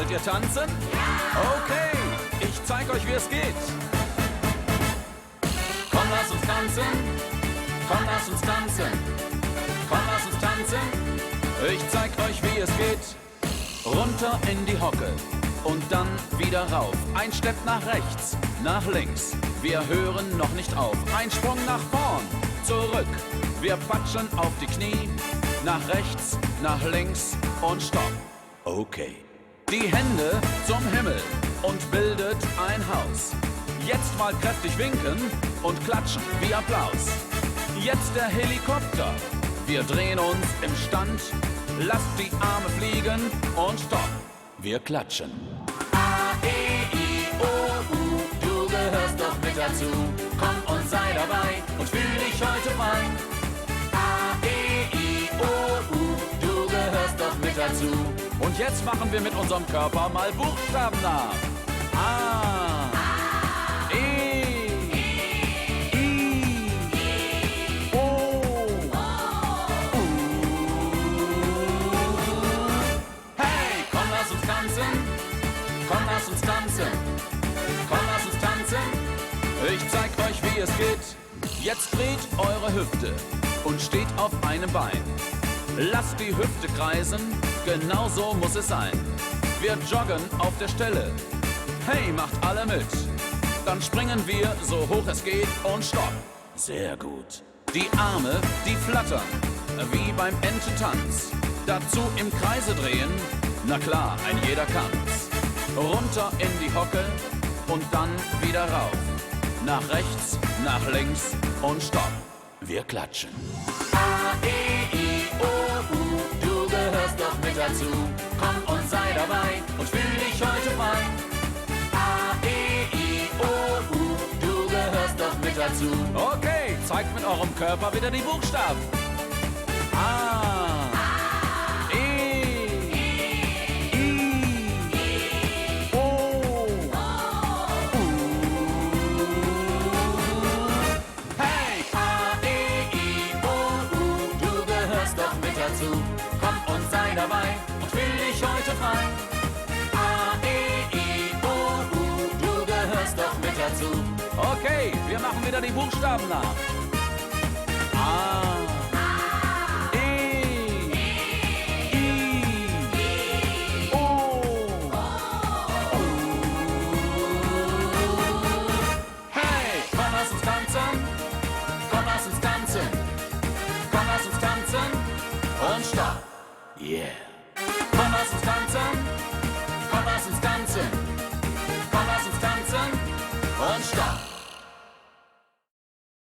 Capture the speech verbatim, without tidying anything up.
Wollt ihr tanzen? Okay, ich zeig euch, wie es geht. Komm, lass uns tanzen. Komm, lass uns tanzen. Komm, lass uns tanzen. Ich zeig euch, wie es geht. Runter in die Hocke und dann wieder rauf. Ein Step nach rechts, nach links. Wir hören noch nicht auf. Ein Sprung nach vorn, zurück. Wir patschen auf die Knie. Nach rechts, nach links und stopp. Okay. Die Hände zum Himmel und bildet ein Haus. Jetzt mal kräftig winken und klatschen wie Applaus. Jetzt der Helikopter. Wir drehen uns im Stand. Lasst die Arme fliegen und stopp. Wir klatschen. A, E, I, O, U, du gehörst doch mit dazu. Komm und sei dabei und fühl dich heute fein. A, E, I, O, U, du gehörst doch mit dazu. Und jetzt machen wir mit unserem Körper mal Buchstaben nach. A, E, I, O, U. Hey, komm, lass uns tanzen. Komm, lass uns tanzen. Komm, lass uns tanzen. Ich zeig euch, wie es geht. Jetzt dreht eure Hüfte und steht auf einem Bein. Lasst die Hüfte kreisen, genau so muss es sein. Wir joggen auf der Stelle. Hey, macht alle mit. Dann springen wir so hoch es geht und stopp. Sehr gut. Die Arme, die flattern, wie beim Ententanz. Dazu im Kreise drehen, na klar, ein jeder kann's. Runter in die Hocke und dann wieder rauf. Nach rechts, nach links und stopp. Wir klatschen. A, E, I, O, U, du gehörst doch mit dazu. Komm und sei dabei und fühl dich heute fein. A, E, I, O, U, du gehörst doch mit dazu. Okay, zeigt mit eurem Körper wieder die Buchstaben. A, E, I, O, U. Hey, A, E, I, O, U, du gehörst doch mit dazu. Komm und sei dabei und fühl dich heute frei. A, E, I, O, U, du gehörst doch mit dazu. Okay, wir machen wieder die Buchstaben nach. A, E, I, O, U. Hey, komm, lass uns tanzen. Komm, lass uns tanzen. Komm, lass uns tanzen. Und stopp. Yeah. Komm, lass uns tanzen. Komm, lass uns tanzen. Komm, lass uns tanzen. Und stopp.